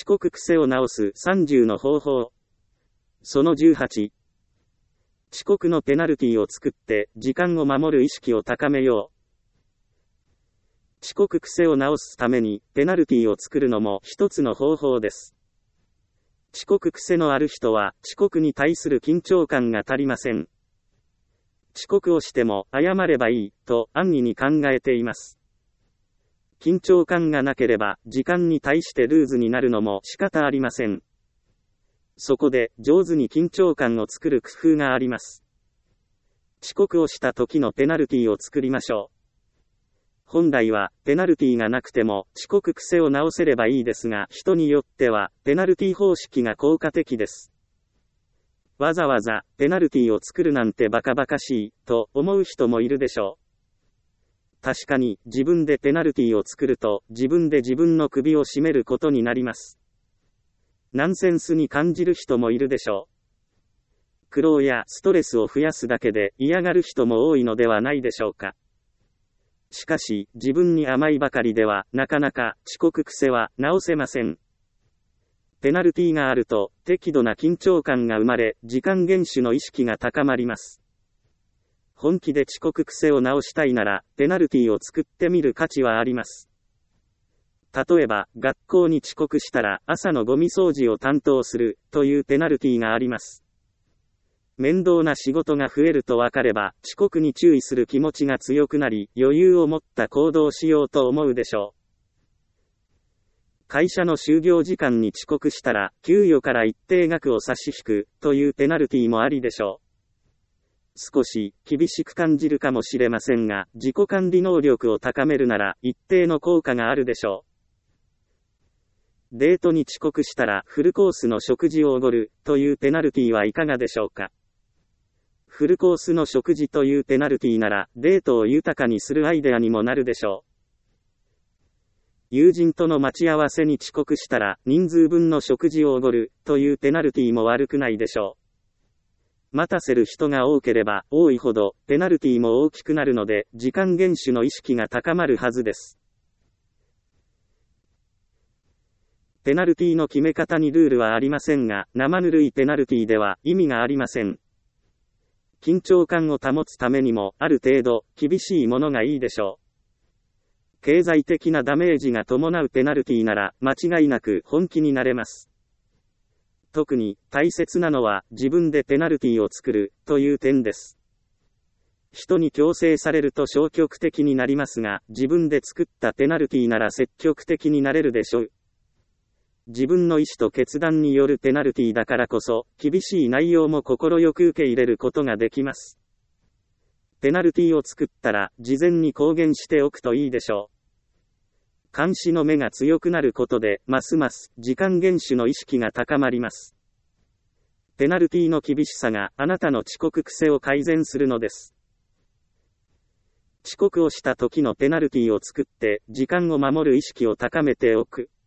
刻癖を直す30の方法。その18。遅刻のペナルティを作って時間を守る意識を高めよう。遅刻癖を直すためにペナルティを作るのも一つの方法です。遅刻癖のある人は遅刻に対する緊張感が足りません。遅刻をしても謝ればいいと安易に考えています。緊張感がなければ時間に対してルーズになるのも仕方ありません。そこで上手に緊張感を作る工夫があります。遅刻をした時のペナルティを作りましょう。本来はペナルティがなくても遅刻癖を直せればいいですが、人によってはペナルティ方式が効果的です。わざわざペナルティを作るなんてバカバカしいと思う人もいるでしょう。確かに自分でペナルティを作ると自分で自分の首を絞めることになります。ナンセンスに感じる人もいるでしょう。苦労やストレスを増やすだけで嫌がる人も多いのではないでしょうか。しかし自分に甘いばかりではなかなか遅刻癖は直せません。ペナルティがあると適度な緊張感が生まれ、時間厳守の意識が高まります。本気で遅刻癖を直したいなら、ペナルティを作ってみる価値はあります。例えば、学校に遅刻したら朝のゴミ掃除を担当するというペナルティがあります。面倒な仕事が増えると分かれば、遅刻に注意する気持ちが強くなり、余裕を持った行動をしようと思うでしょう。会社の就業時間に遅刻したら、給与から一定額を差し引くというペナルティもありでしょう。少し厳しく感じるかもしれませんが、自己管理能力を高めるなら一定の効果があるでしょう。デートに遅刻したらフルコースの食事をおごるというペナルティはいかがでしょうか。フルコースの食事というペナルティならデートを豊かにするアイデアにもなるでしょう。友人との待ち合わせに遅刻したら人数分の食事をおごるというペナルティも悪くないでしょう。待たせる人が多ければ多いほどペナルティも大きくなるので、時間厳守の意識が高まるはずです。ペナルティの決め方にルールはありませんが、生ぬるいペナルティでは意味がありません。緊張感を保つためにもある程度厳しいものがいいでしょう。経済的なダメージが伴うペナルティなら間違いなく本気になれます。特に大切なのは自分でペナルティを作るという点です。人に強制されると消極的になりますが、自分で作ったペナルティなら積極的になれるでしょう。自分の意思と決断によるペナルティだからこそ、厳しい内容も心よく受け入れることができます。ペナルティを作ったら事前に公言しておくといいでしょう。監視の目が強くなることで、ますます時間厳守の意識が高まります。ペナルティの厳しさがあなたの遅刻癖を改善するのです。遅刻をした時のペナルティを作って、時間を守る意識を高めておく。